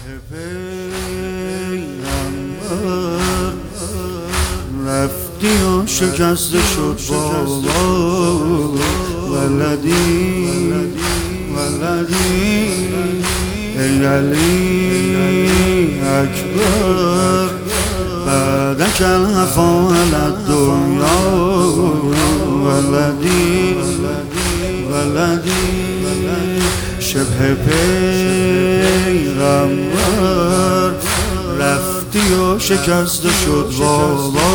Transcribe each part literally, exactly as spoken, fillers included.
پیغمبر رفتی و شکسته شد بابا ولدی ولدی ای علی اکبر بعدك الوفا على الدنيا ولدي ولدي شبه پیغمبر رفتی و شکسته شد بابا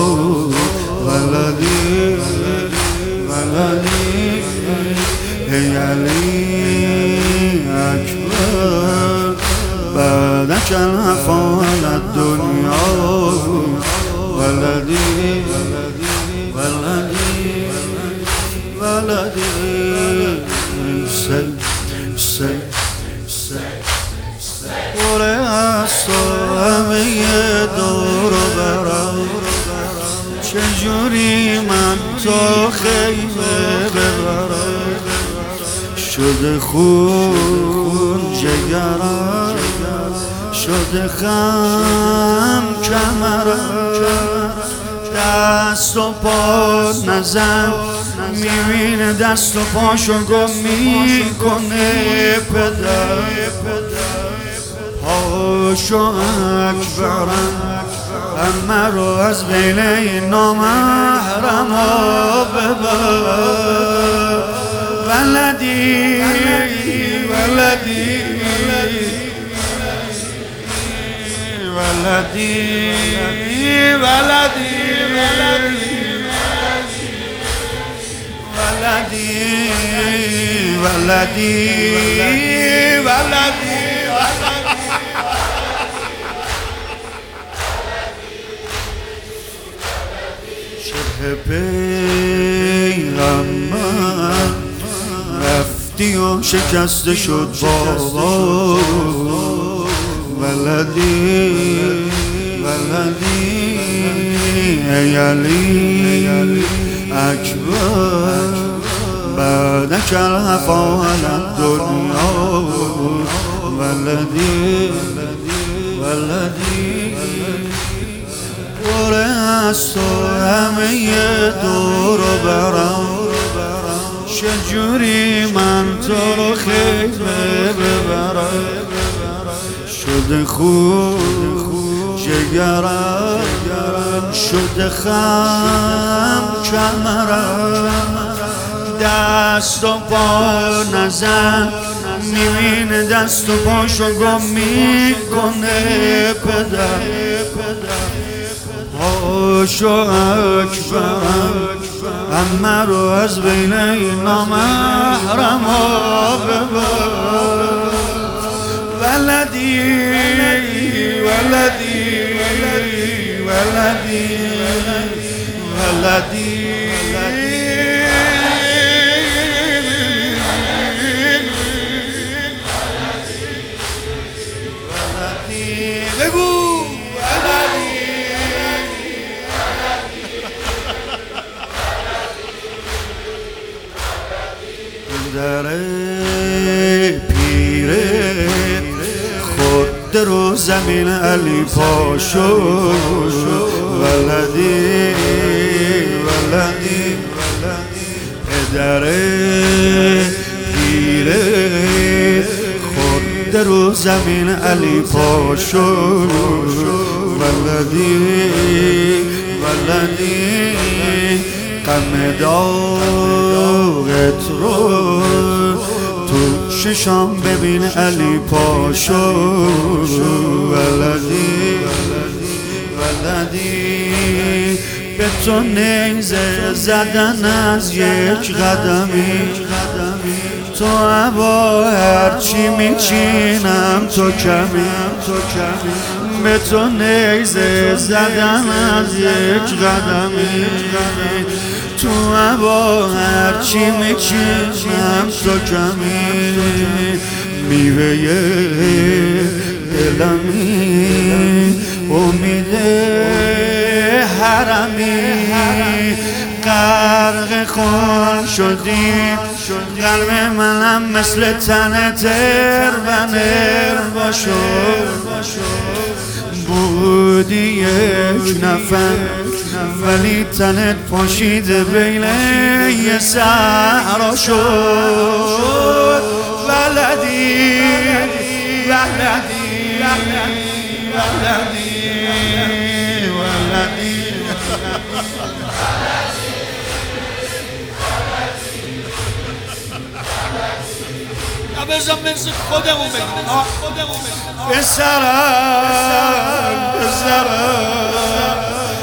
ولدی ولدی ای علی اکبر بعدك الوفا على الدنيا ولدي ولدي ولدي سي سي سي ورأسه دور برم چجوری من تو خیمه ببرم شده خون جگرم شده خم کمرم دست و پا نزن میبینه دست و پاشو گم میکنه پدر پاشو اکبرم همه رو از بین این نامحرم ها ببر ولدی ولدی ولدی ولدی ولدی ولدی ولدی شبه پیغمبر رفتی و شکسته شد بابا ولدی ولدی ای علی اکبر بعدك الوفا على الدنيا ولدی ولدی ورأسه همه دور برم چجوری من تو رو خیمه ببرم شده خون جگرم شده خم کمرم دست و پا نزن میبینه دست و پاشو گم میکنه پدر پاشو اکبرم همه رو از بین این نامحرم ها ببر ولدی ولدی ولدی ولدی بگو در پیره خود رو زمین علی پاشو ولدی ولدی پدر پیره خود رو زمین علی پاشو ولدی ولدی غم داغت رو تو چشام ببین علی پاشو ولدی ولدی به تو نیزه زدن از یک قدمی تو عبا هرچی میچینم تو کمی به تو نیزه زدن از یک قدمی تو عبا هرچی میچینم تو کمی میوه دلمی امید حرمی غرق خون شدی قلب منم مثل تن تر و نر بودی یک نفر ولی تنت پاشید بین یه صحرا شد ولدی ولدی ولدی ولدی بزن مثل خودمون بگیم پسرم پسرم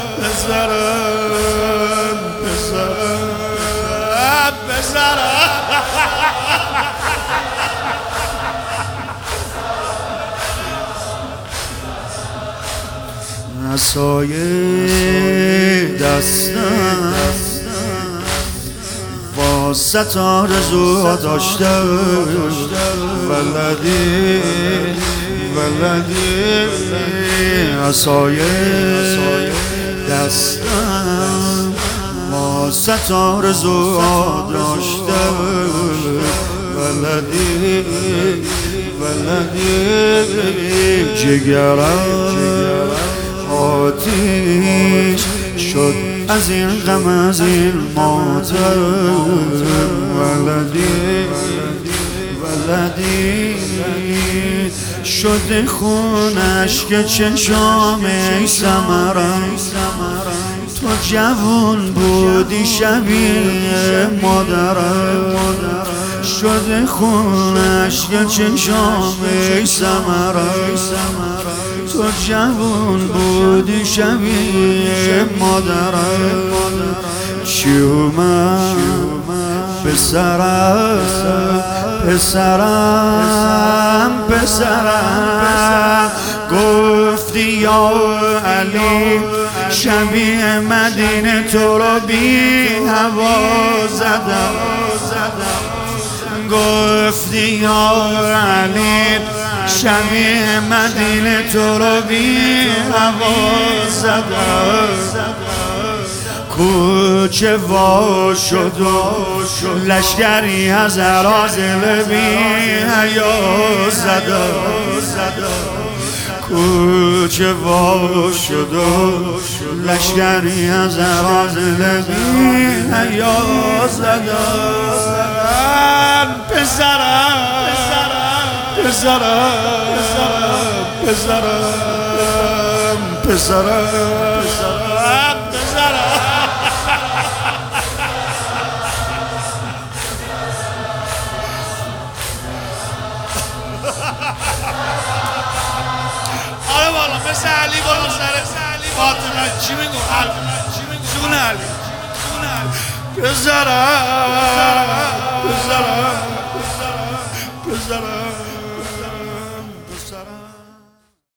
پسرم پسرم پسرم عصای دستم با ستار زو داشته ولدی ولدی عصای دستم با ستار زو داشته ولدی ولدی جگرم آتیش شد از این غم از این ماتم ولدی ولدی شد خونش که چشام ای سمرم تو جوون بودی شبیه مادرم شد خونش که چشام ای سمرم تو جوون بودی شبیه مادرم چی اومد پسرم پسرم پسرم گفتی یا علی شبیه مدینه تو رو بی هوا زدم گفتی یا علی شبیه مدینه تو رو بی هوا زدم کوچه وا شد و لشکری از اراذل بی حیا زدم کوچه وا شد و لشکری از اراذل بی حیا زدم پسرم پسرم پسرم پسرم پسرم آره والا مثل علی بالا سر فاطمه چی میگو؟ جون علی جون علی پسرم پسرم